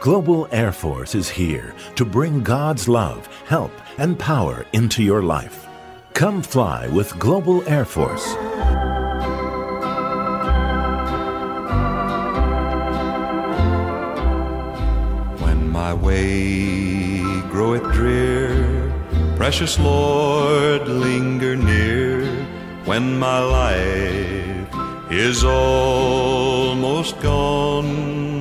Global Air Force is here to bring God's love, help, and power into your life. Come fly with Global Air Force. When my way groweth drear, precious Lord, linger near. When my life is almost gone,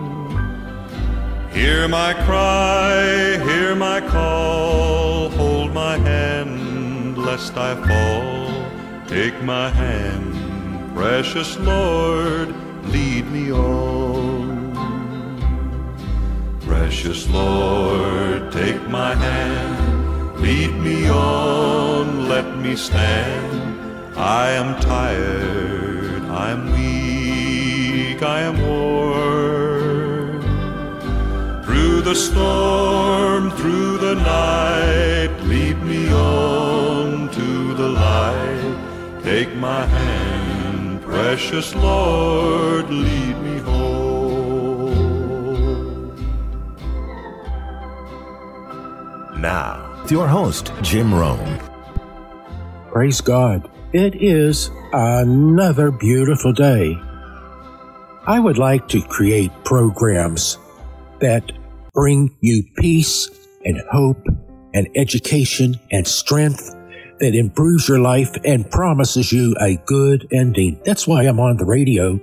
hear my cry, hear my call, hold my hand lest I fall. Take my hand, precious Lord, lead me on. Precious Lord, take my hand, lead me on, let me stand. I am tired, I am weak, I am worn. Through the storm, through the night, lead me on to the light. Take my hand, precious Lord, lead me home. Now, with your host, Jim Rome. Praise God. It is another beautiful day. I would like to create programs that bring you peace and hope and education and strength that improves your life and promises you a good ending. That's why I'm on the radio.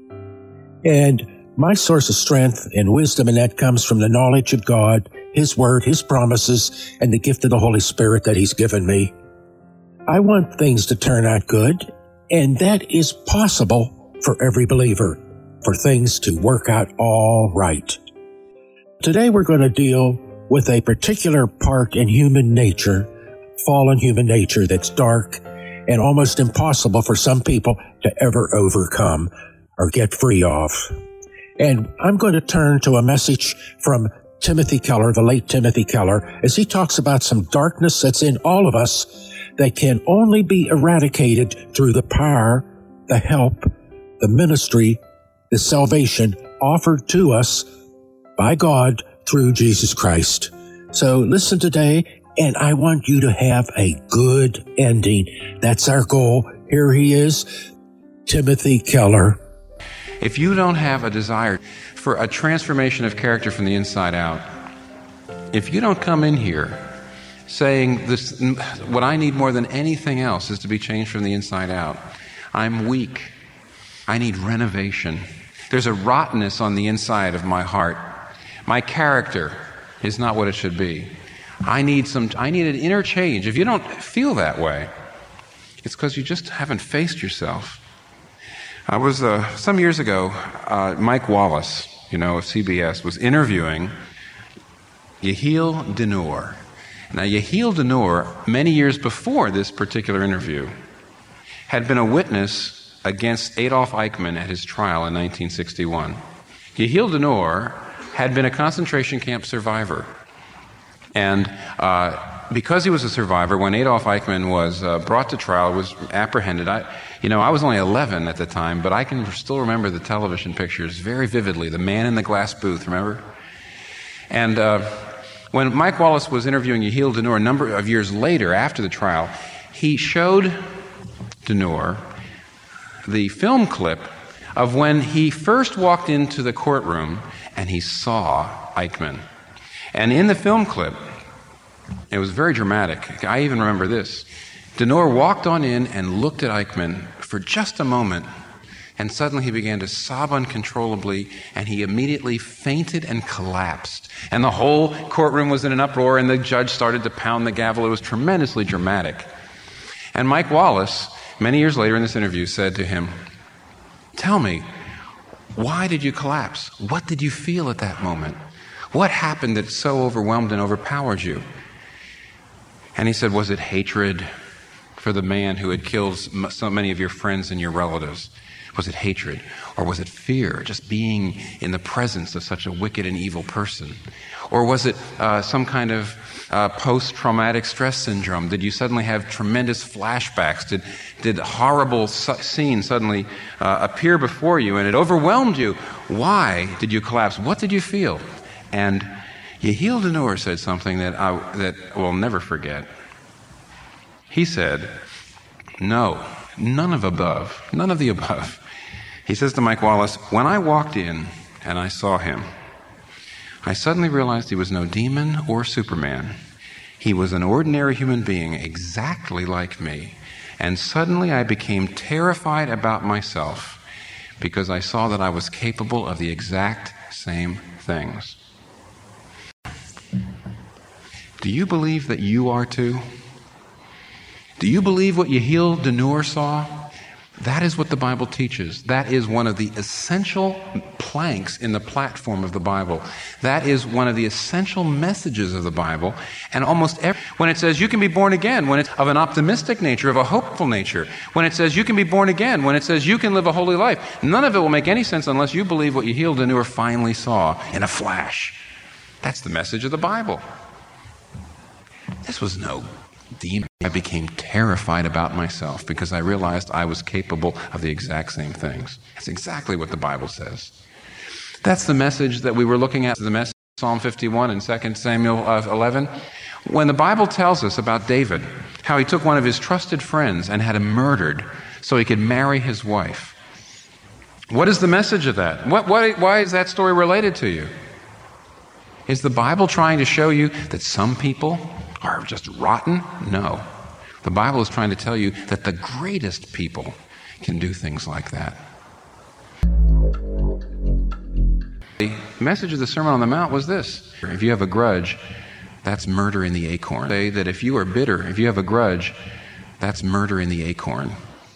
And my source of strength and wisdom in that comes from the knowledge of God, His Word, His promises, and the gift of the Holy Spirit that He's given me. I want things to turn out good, and that is possible for every believer, for things to work out all right. Today we're going to deal with a particular part in human nature, fallen human nature, that's dark and almost impossible for some people to ever overcome or get free of. And I'm going to turn to a message from Timothy Keller, the late Timothy Keller, as he talks about some darkness that's in all of us that can only be eradicated through the power, the help, the ministry, the salvation offered to us by God through Jesus Christ. So listen today, and I want you to have a good ending. That's our goal. Here he is, Timothy Keller. If you don't have a desire for a transformation of character from the inside out, if you don't come in here saying, this, what I need more than anything else is to be changed from the inside out. I'm weak. I need renovation. There's a rottenness on the inside of my heart. My character is not what it should be. I need an inner change. If you don't feel that way, it's because you just haven't faced yourself. I was, some years ago, Mike Wallace, of CBS, was interviewing Yehiel Dinur. Now, Yehiel Dinur, many years before this particular interview, had been a witness against Adolf Eichmann at his trial in 1961. Yehiel Dinur had been a concentration camp survivor. And because he was a survivor, when Adolf Eichmann was brought to trial, was apprehended. I was only 11 at the time, but I can still remember the television pictures very vividly. The man in the glass booth, remember? And when Mike Wallace was interviewing Yehiel Dinur a number of years later, after the trial, he showed Dinur the film clip of when he first walked into the courtroom and he saw Eichmann. And in the film clip, it was very dramatic. I even remember this. Dinur walked on in and looked at Eichmann for just a moment, and suddenly he began to sob uncontrollably, and he immediately fainted and collapsed. And the whole courtroom was in an uproar, and the judge started to pound the gavel. It was tremendously dramatic. And Mike Wallace, many years later in this interview, said to him, "Tell me, why did you collapse? What did you feel at that moment? What happened that so overwhelmed and overpowered you?" And he said, "Was it hatred for the man who had killed so many of your friends and your relatives? Was it hatred? Or was it fear, just being in the presence of such a wicked and evil person? Or was it some kind of post-traumatic stress syndrome? Did you suddenly have tremendous flashbacks? Did horrible scenes suddenly appear before you and it overwhelmed you? Why did you collapse? What did you feel?" And Yehiel Denur said something that I will never forget. He said, no, none of the above. He says to Mike Wallace, when I walked in and I saw him, I suddenly realized he was no demon or Superman. He was an ordinary human being exactly like me. And suddenly I became terrified about myself because I saw that I was capable of the exact same things. Do you believe that you are too? Do you believe what Yehiel Denur saw? That is what the Bible teaches. That is one of the essential planks in the platform of the Bible. That is one of the essential messages of the Bible. And when it says you can be born again, when it's of an optimistic nature, of a hopeful nature, when it says you can be born again, when it says you can live a holy life, none of it will make any sense unless you believe what Yehiel Denur finally saw in a flash. That's the message of the Bible. This was no demon. I became terrified about myself because I realized I was capable of the exact same things. That's exactly what the Bible says. That's the message that we were looking at, the message of Psalm 51 and 2 Samuel 11. When the Bible tells us about David, how he took one of his trusted friends and had him murdered so he could marry his wife. What is the message of that? Why is that story related to you? Is the Bible trying to show you that some people are just rotten? No. The Bible is trying to tell you that the greatest people can do things like that. The message of the Sermon on the Mount was this: if you have a grudge, that's murder in the acorn. Say that if you are bitter, if you have a grudge, that's murder in the acorn.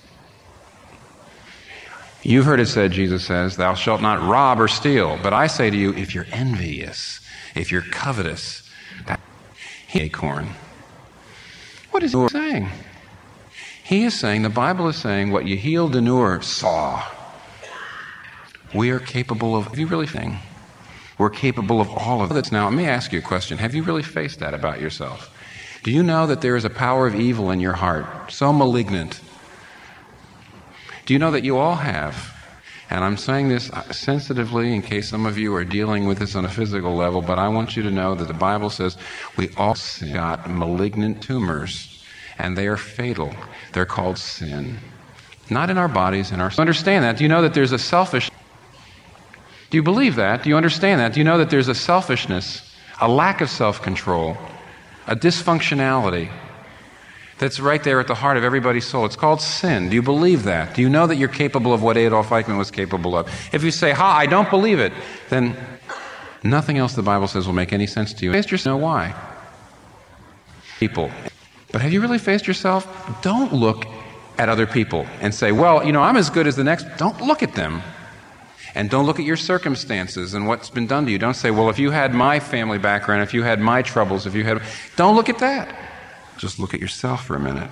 You've heard it said, Jesus says, thou shalt not rob or steal. But I say to you, if you're envious, if you're covetous, that's acorn. What is he saying? He is saying, the Bible is saying what Yehiel Denur saw. We are capable of, have you really think? We're capable of all of this. Now, let me ask you a question. Have you really faced that about yourself? Do you know that there is a power of evil in your heart, so malignant? Do you know that you all have? And I'm saying this sensitively in case some of you are dealing with this on a physical level, but I want you to know that the Bible says we all got malignant tumors, and they are fatal. They're called sin. Not in our bodies, in our... Understand that? Do you know that there's a selfish... Do you believe that? Do you understand that? Do you know that there's a selfishness, a lack of self-control, a dysfunctionality that's right there at the heart of everybody's soul? It's called sin. Do you believe that? Do you know that you're capable of what Adolf Eichmann was capable of? If you say, I don't believe it, then nothing else the Bible says will make any sense to you. Face yourself. Know why? People. But have you really faced yourself? Don't look at other people and say, I'm as good as the next. Don't look at them. And don't look at your circumstances and what's been done to you. Don't say, if you had my family background, if you had my troubles, Don't look at that. Just look at yourself for a minute.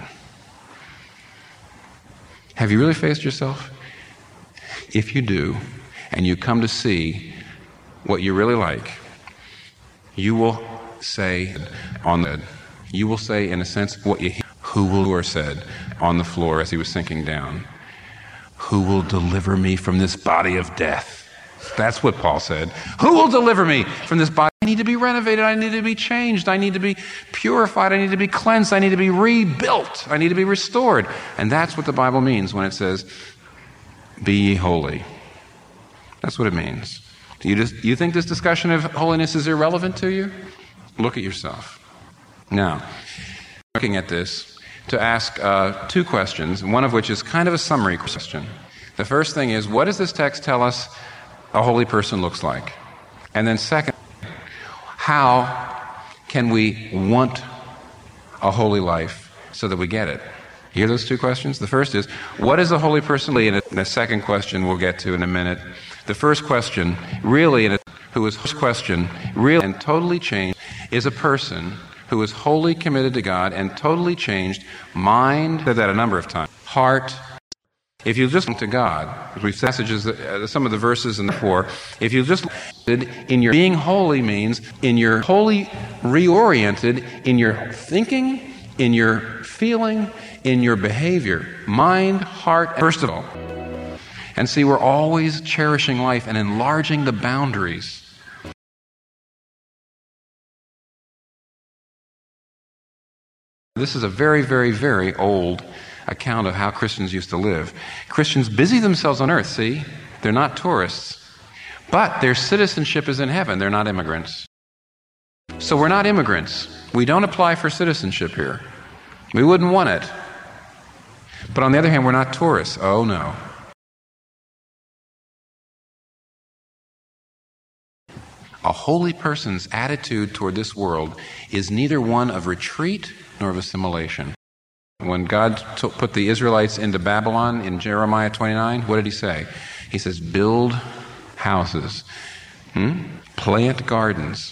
Have you really faced yourself? If you do, and you come to see what you really like, you will say in a sense what you hear. Who will said on the floor as he was sinking down? Who will deliver me from this body of death? That's what Paul said. Who will deliver me from this body? I need to be renovated. I need to be changed. I need to be purified. I need to be cleansed. I need to be rebuilt. I need to be restored. And that's what the Bible means when it says, be ye holy. That's what it means. Do you think this discussion of holiness is irrelevant to you? Look at yourself. Now, looking at this, to ask two questions, one of which is kind of a summary question. The first thing is, what does this text tell us a holy person looks like? And then second, how can we want a holy life so that we get it? You hear those two questions? The first is, what is a holy person? And the second question we'll get to in a minute. The first question, really and totally changed, is a person who is wholly committed to God and totally changed mind, said that a number of times, heart. If you just look to God, as we've said some of the verses in the 4, if you just in your being holy means in your wholly reoriented in your thinking, in your feeling, in your behavior, mind, heart, first of all. And see, we're always cherishing life and enlarging the boundaries This is a very, very, very old account of how Christians used to live. Christians busy themselves on earth, see? They're not tourists. But their citizenship is in heaven. They're not immigrants. So we're not immigrants. We don't apply for citizenship here. We wouldn't want it. But on the other hand, we're not tourists. Oh, no. A holy person's attitude toward this world is neither one of retreat nor of assimilation. When God put the Israelites into Babylon in Jeremiah 29, what did he say? He says, build houses, plant gardens,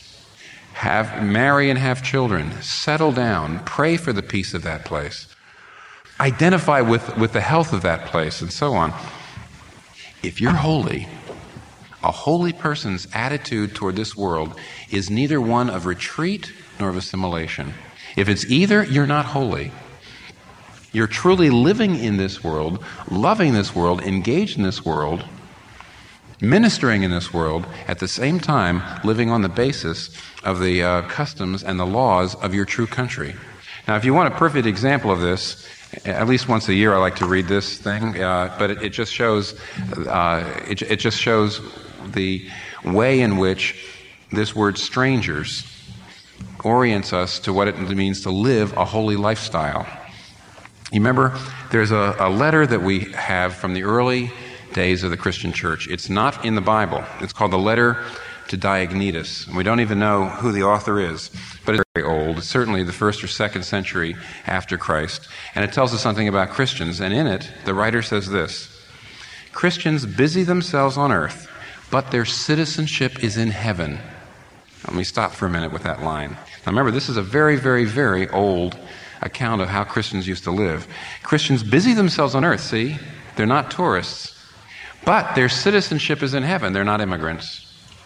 marry and have children, settle down, pray for the peace of that place, identify with the health of that place, and so on. If you're holy, a holy person's attitude toward this world is neither one of retreat nor of assimilation. If it's either, you're not holy. You're truly living in this world, loving this world, engaged in this world, ministering in this world, at the same time living on the basis of the customs and the laws of your true country. Now, if you want a perfect example of this, at least once a year I like to read this thing, but it just shows it just shows the way in which this word strangers orients us to what it means to live a holy lifestyle. You remember, there's a letter that we have from the early days of the Christian church. It's not in the Bible. It's called the letter to Diognetus. And we don't even know who the author is, but it's very old. It's certainly the 1st or 2nd century after Christ. And it tells us something about Christians. And in it, the writer says this: Christians busy themselves on earth, but their citizenship is in heaven. Let me stop for a minute with that line. Now remember, this is a very, very, very old account of how Christians used to live. Christians busy themselves on earth, see? They're not tourists. But their citizenship is in heaven. They're not immigrants.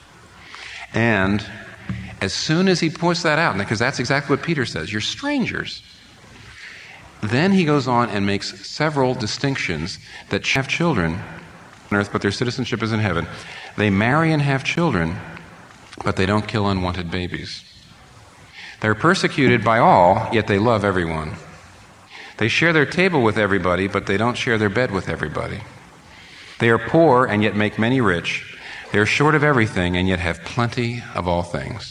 And as soon as he points that out, because that's exactly what Peter says, you're strangers. Then he goes on and makes several distinctions that have children on earth, but their citizenship is in heaven. They marry and have children, but they don't kill unwanted babies. They're persecuted by all, yet they love everyone. They share their table with everybody, but they don't share their bed with everybody. They are poor and yet make many rich. They are short of everything and yet have plenty of all things.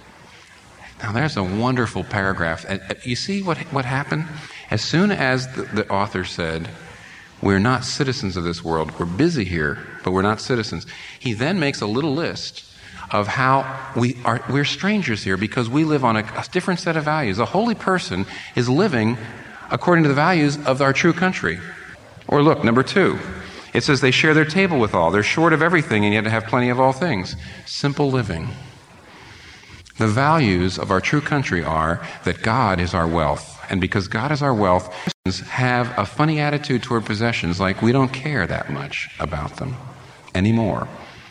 Now there's a wonderful paragraph. You see what happened? As soon as the author said, we're not citizens of this world, we're busy here, but we're not citizens, he then makes a little list of how we're strangers here because we live on a different set of values. A holy person is living according to the values of our true country. Or look, number 2, it says they share their table with all. They're short of everything and yet have plenty of all things. Simple living. The values of our true country are that God is our wealth. And because God is our wealth, Christians have a funny attitude toward possessions, like we don't care that much about them anymore.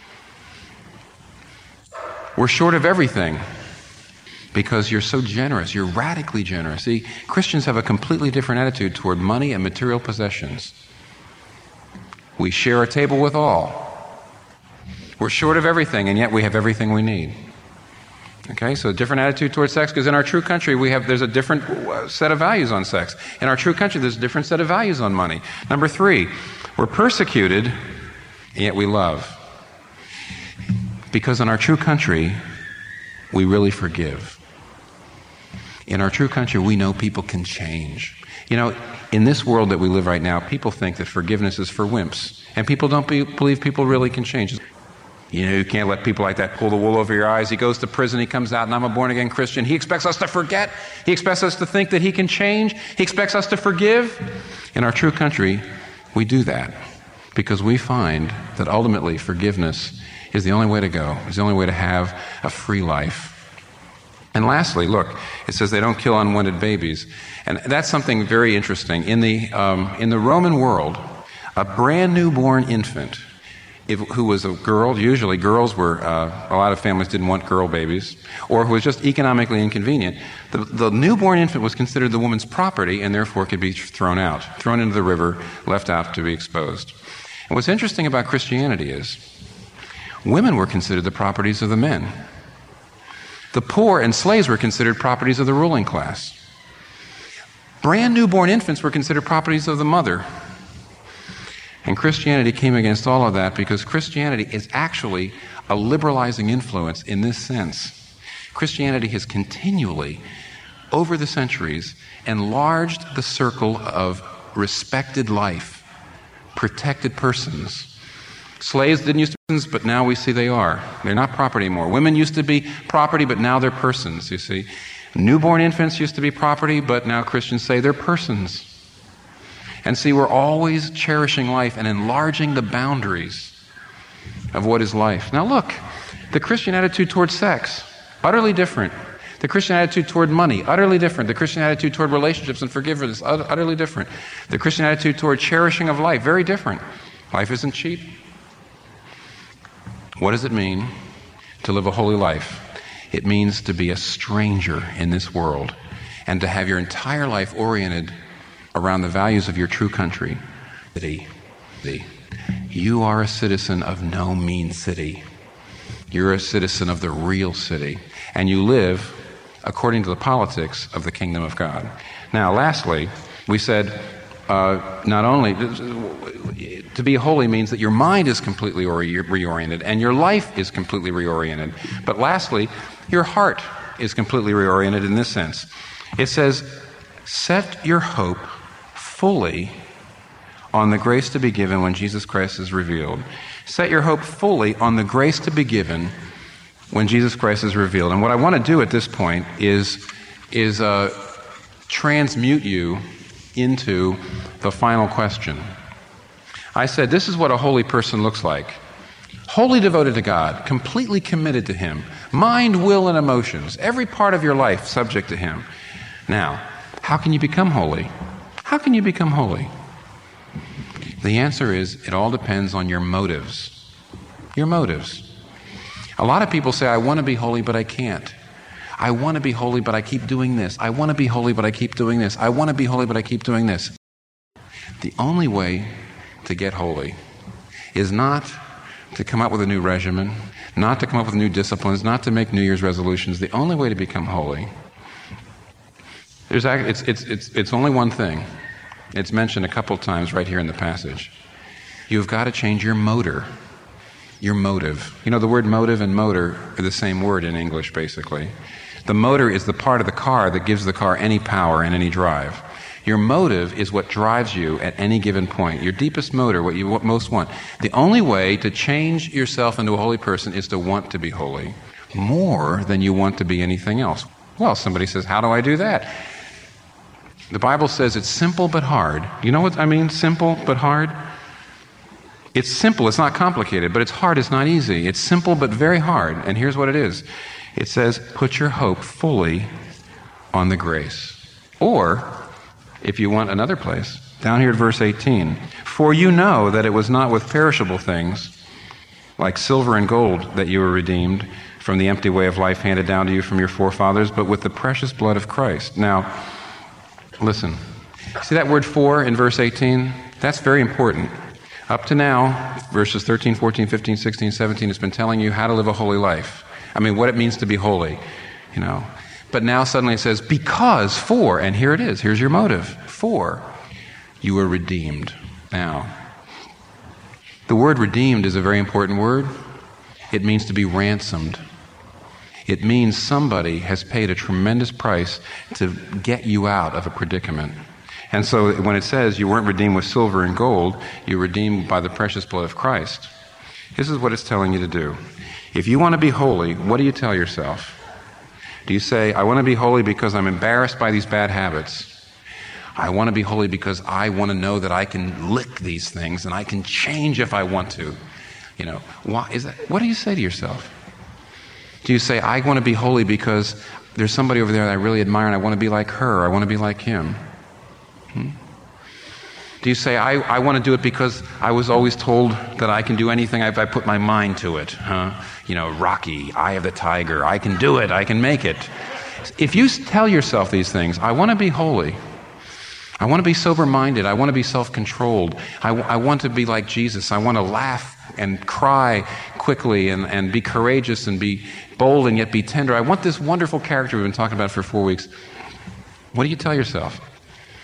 We're short of everything because you're so generous. You're radically generous. See, Christians have a completely different attitude toward money and material possessions. We share a table with all. We're short of everything, and yet we have everything we need. Okay, so a different attitude toward sex, because in our true country there's a different set of values on sex. In our true country, there's a different set of values on money. Number 3, we're persecuted, and yet we love. Because in our true country, we really forgive. In our true country, we know people can change. You know, in this world that we live right now, people think that forgiveness is for wimps. And people don't believe people really can change. You know, you can't let people like that pull the wool over your eyes. He goes to prison, he comes out, and I'm a born-again Christian. He expects us to forget. He expects us to think that he can change. He expects us to forgive. In our true country, we do that because we find that ultimately forgiveness is the only way to go. It's the only way to have a free life. And lastly, look, it says they don't kill unwanted babies. And that's something very interesting. In the Roman world, a brand new born infant, who was a girl, usually girls were, a lot of families didn't want girl babies, or who was just economically inconvenient, the newborn infant was considered the woman's property and therefore could be thrown into the river, left out to be exposed. And what's interesting about Christianity is women were considered the properties of the men. The poor and slaves were considered properties of the ruling class. Brand newborn infants were considered properties of the mother. And Christianity came against all of that because Christianity is actually a liberalizing influence in this sense. Christianity has continually, over the centuries, enlarged the circle of respected life, protected persons. Slaves didn't used to be persons, but now we see they are. They're not property anymore. Women used to be property, but now they're persons, you see. Newborn infants used to be property, but now Christians say they're persons. And see, we're always cherishing life and enlarging the boundaries of what is life. Now look, the Christian attitude toward sex, utterly different. The Christian attitude toward money, utterly different. The Christian attitude toward relationships and forgiveness, utterly different. The Christian attitude toward cherishing of life, very different. Life isn't cheap. What does it mean to live a holy life? It means to be a stranger in this world and to have your entire life oriented around the values of your true country. You are a citizen of no mean city. You're a citizen of the real city. And you live according to the politics of the kingdom of God. Now, lastly, we said not only to be holy means that your mind is completely reoriented and your life is completely reoriented. But lastly, your heart is completely reoriented in this sense. It says, set your hope fully on the grace to be given when Jesus Christ is revealed. Set your hope fully on the grace to be given when Jesus Christ is revealed. And what I want to do at this point is transmute you into the final question. I said, this is what a holy person looks like. Wholly devoted to God, completely committed to Him, mind, will, and emotions, every part of your life subject to Him. Now, how can you become holy? How can you become holy? The answer is, it all depends on your motives. Your motives. A lot of people say, I want to be holy, but I can't. I want to be holy, but I keep doing this. I want to be holy, but I keep doing this. I want to be holy, but I keep doing this. The only way to get holy is not to come up with a new regimen, not to come up with new disciplines, not to make New Year's resolutions. The only way to become holy, it's only one thing. It's mentioned a couple times right here in the passage. You've got to change your motor, your motive. You know, the word motive and motor are the same word in English, basically. The motor is the part of the car that gives the car any power and any drive. Your motive is what drives you at any given point. Your deepest motor, what you most want. The only way to change yourself into a holy person is to want to be holy more than you want to be anything else. Well, somebody says, how do I do that? The Bible says it's simple but hard. You know what I mean, simple but hard? It's simple, it's not complicated, but it's hard, it's not easy. It's simple but very hard, and here's what it is. It says, put your hope fully on the grace. Or, if you want another place, down here at verse 18, for you know that it was not with perishable things, like silver and gold, that you were redeemed from the empty way of life handed down to you from your forefathers, but with the precious blood of Christ. Now, listen. See that word for in verse 18? That's very important. Up to now, verses 13, 14, 15, 16, 17, it's been telling you how to live a holy life. I mean, what it means to be holy, you know. But now suddenly it says, because, for, and here it is. Here's your motive. For you were redeemed. Now, the word redeemed is a very important word. It means to be ransomed. It means somebody has paid a tremendous price to get you out of a predicament. And so when it says you weren't redeemed with silver and gold, you're redeemed by the precious blood of Christ. This is what it's telling you to do. If you want to be holy, what do you tell yourself? Do you say, I want to be holy because I'm embarrassed by these bad habits? I want to be holy because I want to know that I can lick these things and I can change if I want to. You know, what do you say to yourself? Do you say, I want to be holy because there's somebody over there that I really admire and I want to be like her, I want to be like him? Do you say, I want to do it because I was always told that I can do anything if I put my mind to it? You know, Rocky, Eye of the Tiger, I can do it, I can make it. If you tell yourself these things, I want to be holy, I want to be sober-minded, I want to be self-controlled, I want to be like Jesus, I want to laugh and cry quickly and be courageous and be bold and yet be tender. I want this wonderful character we've been talking about for 4 weeks. What do you tell yourself?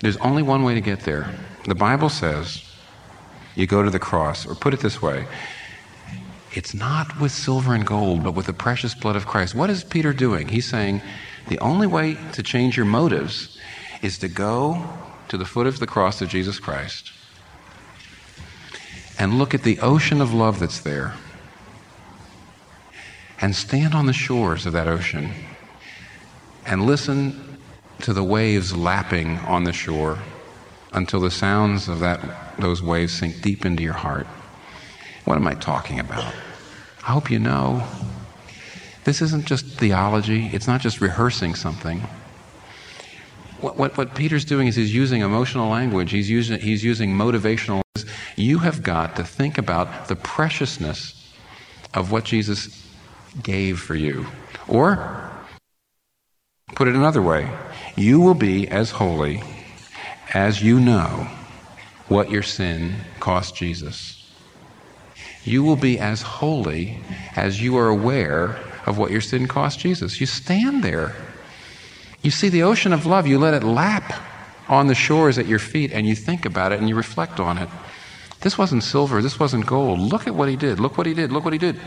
There's only one way to get there. The Bible says you go to the cross, or put it this way, it's not with silver and gold, but with the precious blood of Christ. What is Peter doing? He's saying the only way to change your motives is to go to the foot of the cross of Jesus Christ and look at the ocean of love that's there and stand on the shores of that ocean and listen to the waves lapping on the shore until the sounds of those waves sink deep into your heart. What am I talking about? I hope you know. This isn't just theology. It's not just rehearsing something. What Peter's doing is he's using emotional language. He's using motivational. You have got to think about the preciousness of what Jesus gave for you. Or, put it another way, you will be as holy as you know what your sin cost Jesus. You will be as holy as you are aware of what your sin cost Jesus. You stand there. You see the ocean of love. You let it lap on the shores at your feet, and you think about it and you reflect on it. This wasn't silver. This wasn't gold. Look at what he did. Look what he did. Look what he did.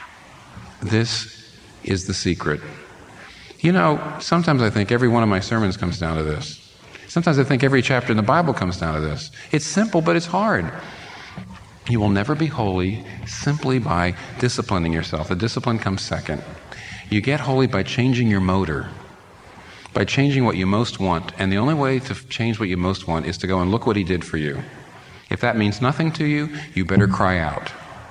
This is the secret. You know, sometimes I think every one of my sermons comes down to this. Sometimes I think every chapter in the Bible comes down to this. It's simple, but it's hard. You will never be holy simply by disciplining yourself. The discipline comes second. You get holy by changing your motor, by changing what you most want. And the only way to change what you most want is to go and look what he did for you. If that means nothing to you, you better cry out.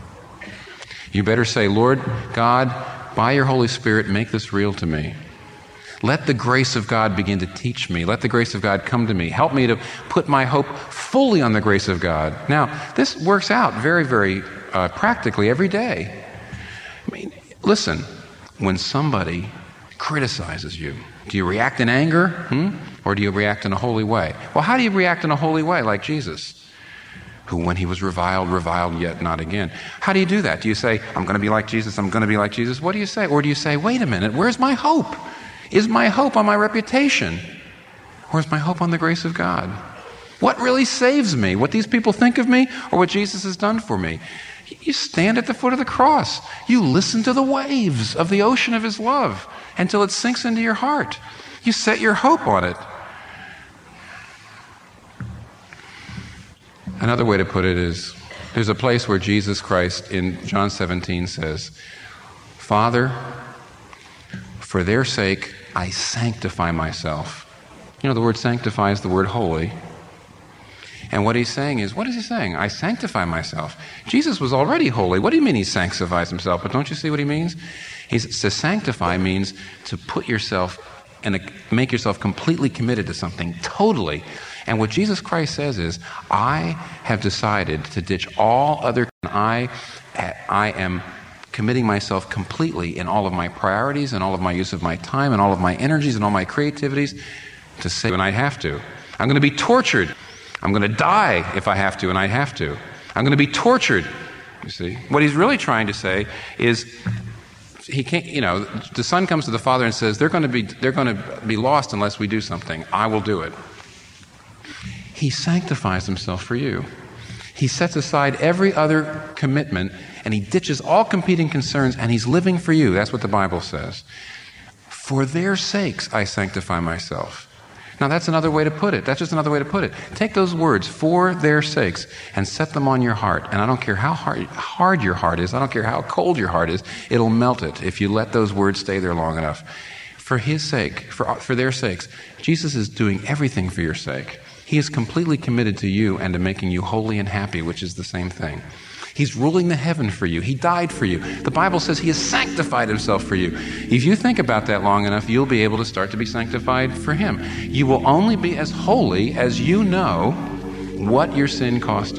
You better say, Lord God, by your Holy Spirit, make this real to me. Let the grace of God begin to teach me. Let the grace of God come to me. Help me to put my hope fully on the grace of God. Now, this works out very, very practically every day. I mean, listen, when somebody criticizes you, do you react in anger? Or do you react in a holy way? Well, how do you react in a holy way like Jesus, who when he was reviled yet not again? How do you do that? Do you say, I'm going to be like Jesus, I'm going to be like Jesus? What do you say? Or do you say, wait a minute, where's my hope? Is my hope on my reputation? Or is my hope on the grace of God? What really saves me? What these people think of me or what Jesus has done for me? You stand at the foot of the cross. You listen to the waves of the ocean of his love until it sinks into your heart. You set your hope on it. Another way to put it is, there's a place where Jesus Christ in John 17 says, Father, for their sake, I sanctify myself. You know, the word sanctify is the word holy. And what he's saying is, what is he saying? I sanctify myself. Jesus was already holy. What do you mean he sanctifies himself? But don't you see what he means? To sanctify means to put yourself and make yourself completely committed to something, totally. And what Jesus Christ says is, I have decided to ditch all other, I am committing myself completely in all of my priorities and all of my use of my time and all of my energies and all my creativities to say when I have to. I'm going to be tortured. I'm going to die if I have to, and I have to. I'm going to be tortured. You see? What he's really trying to say is, he can't, the son comes to the father and says, they're going to be lost unless we do something. I will do it. He sanctifies himself for you. He sets aside every other commitment and he ditches all competing concerns and he's living for you. That's what the Bible says. For their sakes, I sanctify myself. Now that's another way to put it. That's just another way to put it. Take those words, for their sakes, and set them on your heart. And I don't care how hard your heart is. I don't care how cold your heart is. It'll melt it if you let those words stay there long enough. For his sake, for their sakes, Jesus is doing everything for your sake. He is completely committed to you and to making you holy and happy, which is the same thing. He's ruling the heaven for you. He died for you. The Bible says he has sanctified himself for you. If you think about that long enough, you'll be able to start to be sanctified for him. You will only be as holy as you know what your sin cost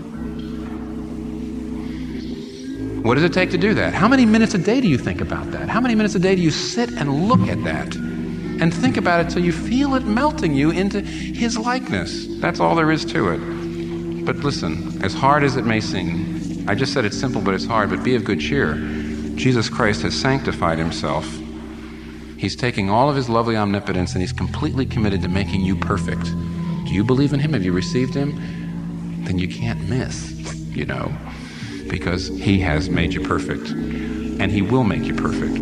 him. What does it take to do that? How many minutes a day do you think about that? How many minutes a day do you sit and look at that? And think about it till you feel it melting you into his likeness. That's all there is to it. But listen, as hard as it may seem, I just said it's simple, but it's hard, but be of good cheer. Jesus Christ has sanctified himself. He's taking all of his lovely omnipotence and he's completely committed to making you perfect. Do you believe in him? Have you received him? Then you can't miss, because he has made you perfect, and he will make you perfect.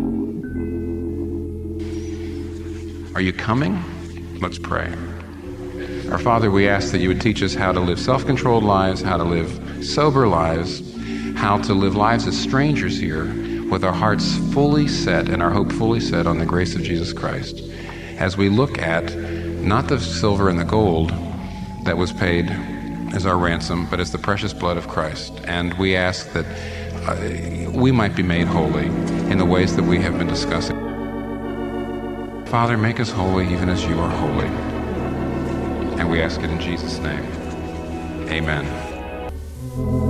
Are you coming? Let's pray. Our Father, we ask that you would teach us how to live self-controlled lives, how to live sober lives, how to live lives as strangers here with our hearts fully set and our hope fully set on the grace of Jesus Christ. As we look at not the silver and the gold that was paid as our ransom, but as the precious blood of Christ. And we ask that we might be made holy in the ways that we have been discussing. Father, make us holy even as you are holy. And we ask it in Jesus' name. Amen.